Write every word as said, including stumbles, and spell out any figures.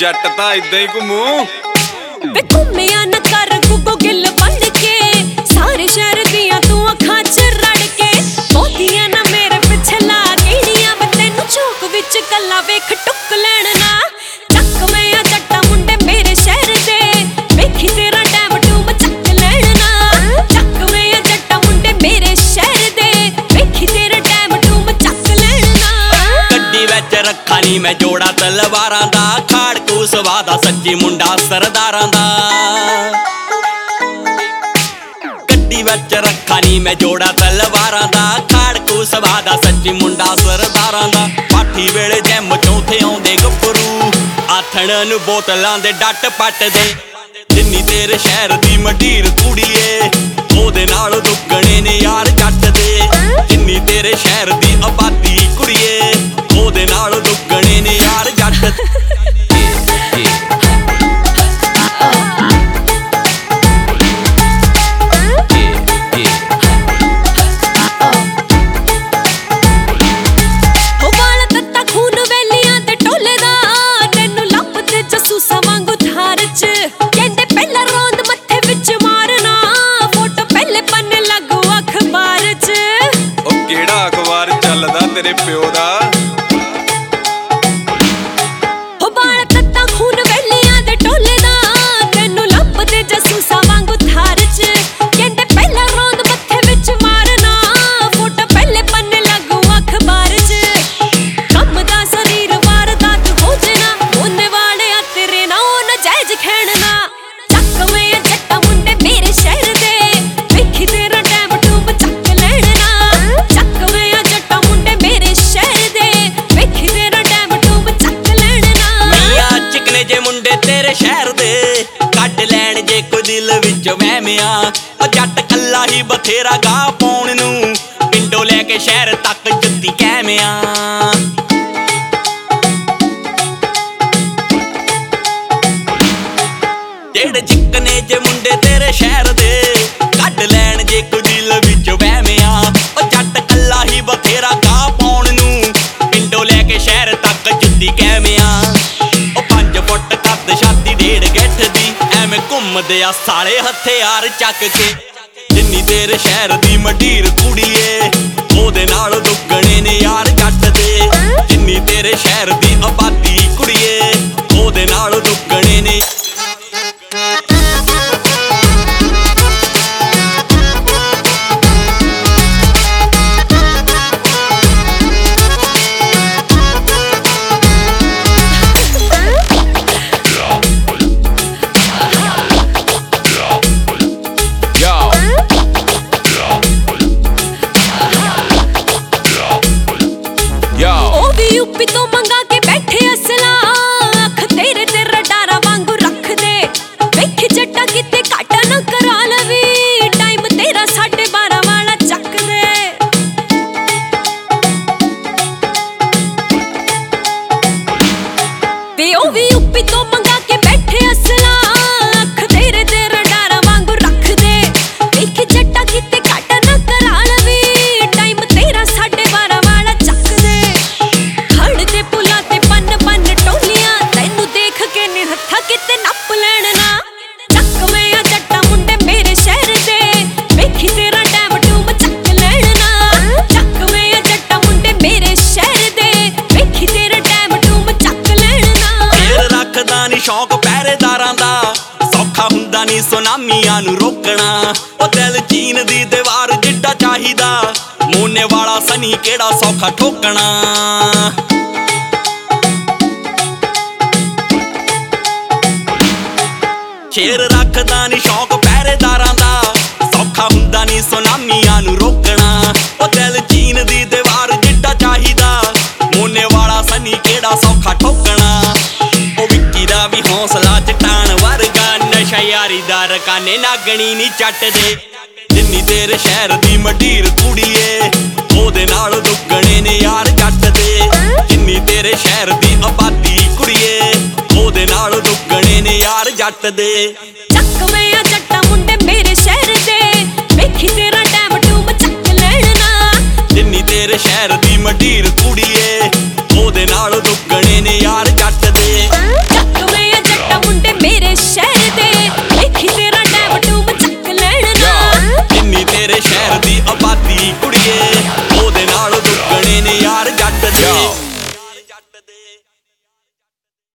जट तां इदां ही घुमू वे घुम्मिया न कर गुग्गो गिल बन के सारे शहर दियां तू अखां च रड़ के मोतियां ना मेरे पिछे ला गेड़ियां मैं तैनू चौक विच कल्ला वेख टुक लैण ना चक मैं आ जट्टा मुंडे मेरे शहर दे वेखी तेरा टैम टूम चक लैण ना चक मैं आ जट्टा मुंडे मेरे शहर दे वेखी तेरा टैम टूम चक लैण ना गड्डी विच रखा नी मैं जोड़ा तलवारां दा खाड़ कू सवादा सच्ची मुंडा सरदारां दा गड्डी विच रखा नी मैं जोड़ा तलवारां दा खाड़ कू सवादा सच्ची मुंडा सरदारां दा पाठी वेले जैम चौथे आउंदे गप्परू आथण नूं बोतलां दे डट पट दे जिन्नी तेरे शहर दी मडीर कुड़ीए ओदे नाल दुगणे ने यार जट दे जिन्नी तेरे शहर दी आबादी कुड़ीए ओदे नाल दुगणे ने यार जट तेरे प्यो दा हो बाल तत्ता खून वेलियां दे टोले दा तैनू लभदे जसूसा वांगू थार च कहंदे पहला रौंद मत्थे विच मारना फोटो पहले पन्ने लगू अखबार च कम दा शरीर वारदात हो जना होने वाले आ तेरे ना ओ नजायज खेड़ना चक मैं जट्टा मुंडे मेरे शहर दे वेखी तेरा टैम टूम चक लैणना चक मैं जट्टा मुंडे मेरे शहर दे वेखी तेरा टैम टूम चक लैणना मियां चिकने जे मुंडे तेरे शहर दे कट लैण जे कोई दिल विच वहमिया ओ जट कल्ला ही बथेरा गा पाउण नूं पिंडों लैके शहर तक जुत्ती कहमिया जेड़े चिकने जे मुंडे तेरे शहर दे कट लैण जे कोई दिल विच वहमिया ओ जट कल्ला ही बथेरा गा पाउण नूं पिंडों लैके शहर तक जुत्ती कहमिया ओ पंज फुट कद छाती डेढ़ गिठ दी एवें घुमदे आ साले हथियार चक के जिन्नी तेरे शहर दी मडीर कुड़ीए ओदे नाल दुगणे ने यार जट दे जिन्नी तेरे शहर दी आबादी कुड़ीए ओदे नाल दुगणे ने यूपी तो मंगा के बैठे असला अख तेरे ते रडारा वांगू रख दे वेख जट्टा किते घाटा ना करा लवी टाइम तेरा साढ़े बारह वाला चक दे ते ओ भी यूपी तो मंगा के बैठे असला अख तेरे ते रडारा वांगू रख दे वेख जट्टा किते घाटा ना करा लवी टाइम तेरा साढ़े बारह वाला चक दे खड़दे पुला ते पन पन टोलियां तैनू देख के नी हत्था किते नप लैणना चक मैं आ जट्टा मुंडे मेरे शहर दे वेखी तेरा टैम टूम चक लैणना चक मैं आ जट्टा मुंडे मेरे शहर दे वेखी तेरा टैम टूम चक लैणना फेर रखदा नी शौक पहरेदारां दा सौखा हुंदा नी सुनामियां नू रोकना ओ दिल चीन दी दीवार जिड्डा चाहिदा मोने वाला सनी केड़ा सौखा ठोकना शेर रखदा नी शौक पहरेदारां दा सौखा हुंदा नी सुनामियां नू रोकना ओ दिल चीन दी दीवार जिड्डा चाहिदा मोने वाला सनी केड़ा सौखा ठोकना ओ विक्की दा भी हौसला चट्टान वर्गा नशा यारी दा रकाने नागणी नी चट दे जिन्नी तेरे शहर दी मडीर कुड़ीए ओदे नाल दुगणे ने यार जट दे जिन्नी तेरे शहर दी आबादी कुड़ीए ओदे नाल दुगणे ने यार जट दे चक मैं आ जट्टा मुंडे मेरे शहर दे वेखी तेरा टैम टूम चक लैणना जिन्नी तेरे शहर दी मडीर कुड़ीए ओदे नाल दुगणे ने यार